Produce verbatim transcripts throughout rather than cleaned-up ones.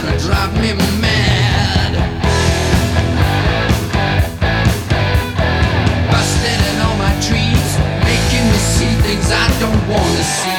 trying to drive me mad. Busted in all my dreams, making me see things I don't wanna see.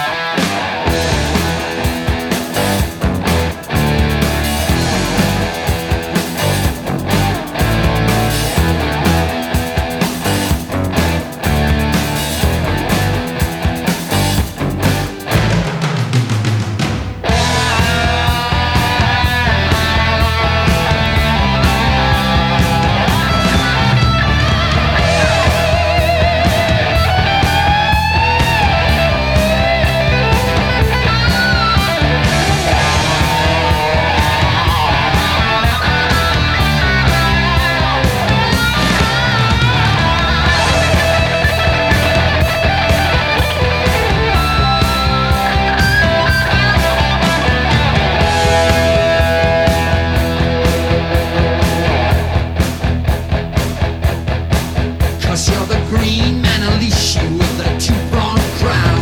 You're the green man, unleash you with a two-pronged crown.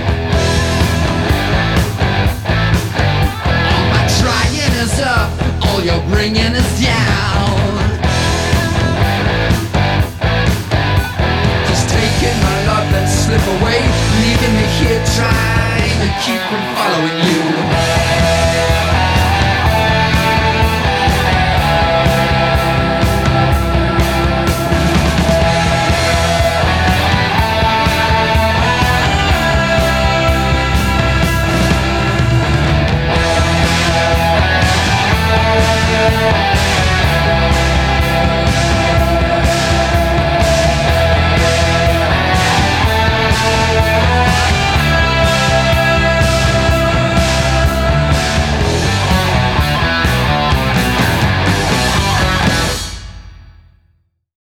All my trying is up, all you're bringing is down. Just taking my love and slip away, leaving me here trying to keep from following you.